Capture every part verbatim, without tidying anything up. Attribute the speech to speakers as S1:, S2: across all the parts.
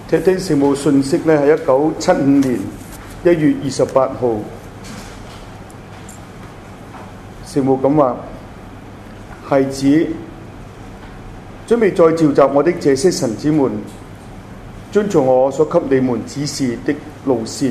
S1: 聽聽聖母信息呢，係一九七五年一月二十八號，聖母咁話：孩子，準備再召集我的這些臣子們，遵從我所給你們指示的路線。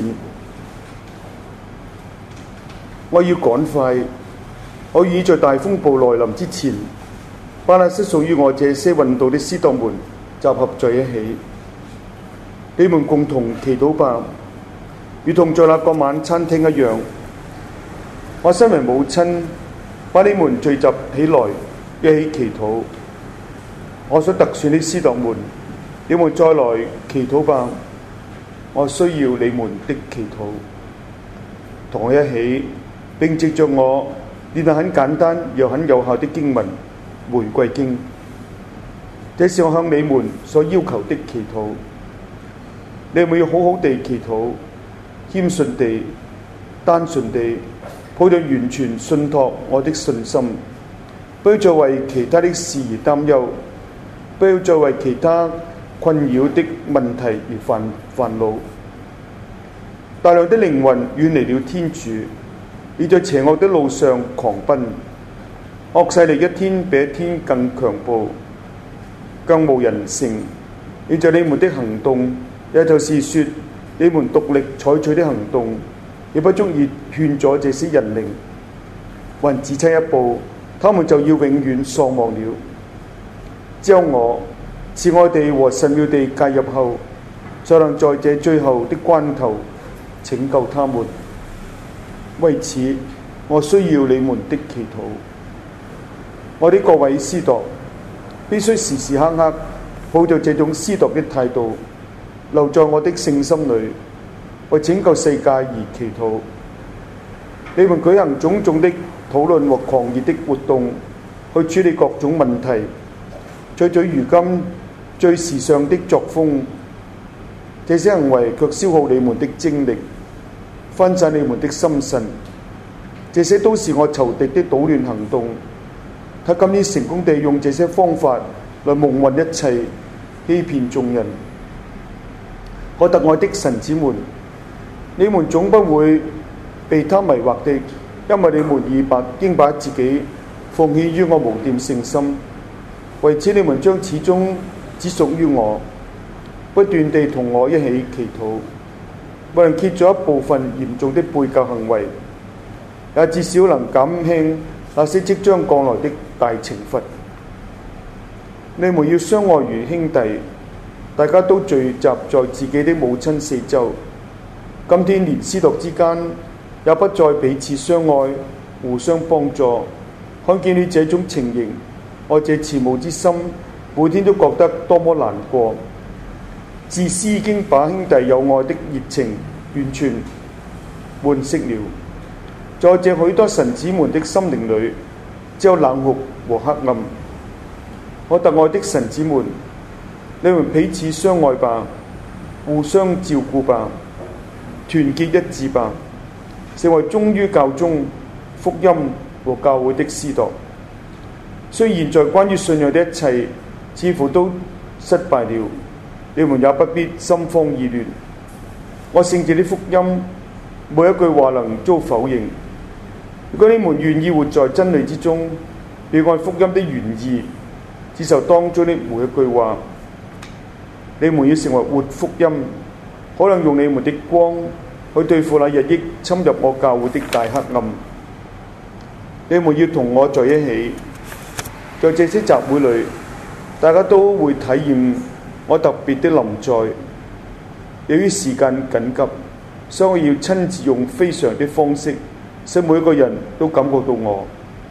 S1: 我要趕快，我已在大風暴來臨之前，把那些屬於我這些運道的司鐸們集合在一起。你們共同祈禱吧，如同在那個晚餐廳一樣。我身為母親，把你們聚集起來，一起祈禱。我所特選的司鐸們，你們再來祈禱吧。我需要你們的祈禱，同我一起，並藉着我念那很簡單又很有效的經文《玫瑰經》。這是我向你們所要求的祈禱。你們要好好地祈禱，謙遜地、單純地，抱着完全信託我的信心，不要再為其他的事而擔憂，不要再為其他困擾的問題而煩煩惱。大量的靈魂遠離了天主，已在邪惡的路上狂奔，惡勢力一天比一天更強暴、更無人性。現在你們的行動，也就是說，你們獨力採取的行動，也不足以勸阻這些人靈，還只差一步，他們就要永遠喪亡了。只有我慈愛地和神妙地介入後，才能在這最後的關頭拯救他們。為此，我需要你們的祈禱。我的各位司鐸必須時時刻刻抱着這種司鐸的態度，留在我的聖心裏，為拯救世界而祈禱。你們舉行種種的討論和狂熱的活動，去處理各種問題，採取如今最時尚的作風，這些行為卻消耗你們的精力，分散你們的心神。這些都是我仇敵的搗亂行動。他今天成功地用這些方法來蒙混一切，欺騙眾人。我特愛的臣子們，你們總不會被他迷惑的，因為你們已把應把自己奉獻於我無玷聖心。為此，你們將始終只屬於我，不斷地同我一起祈禱，為能揭咗一部分嚴重的背教行為，也至少能減輕那些即將降來的大懲罰。你們要相愛如兄弟。大家都聚集在自己的母親四周，今天連司鐸之間也不再彼此相愛、互相幫助。看見了這種情形，我這慈母之心每天都覺得多麼難過。自私已經把兄弟友愛的熱情完全喚熄了，在這許多臣子們的心靈裏，只有冷酷和黑暗。我特愛的臣子們，你們彼此相愛吧，互相照顧吧，團結一致吧，成為忠於教宗、福音和教會的司鐸。雖然現在關於信仰的一切似乎都失敗了，你們也不必心慌意亂。我聖潔的福音每一句話能遭否認。如果你們願意活在真理之中，並按福音的原意接受當中的每一句話，你們要成為活福音，可能用你們的光去對付那日益侵入我教會的大黑暗。你們要同我在一起，在這些集會裏，大家都會體驗我特別的臨在。由於時間緊急，所以我要親自用非常的方式，使每一個人都感覺到我。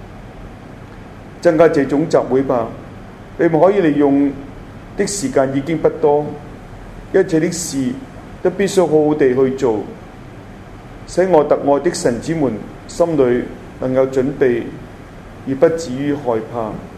S1: 增加這種集會吧，你們可以利用的時間已經不多，一切的事都必須好好地去做，使我特愛的臣子們心裏能有準備，而不至於害怕。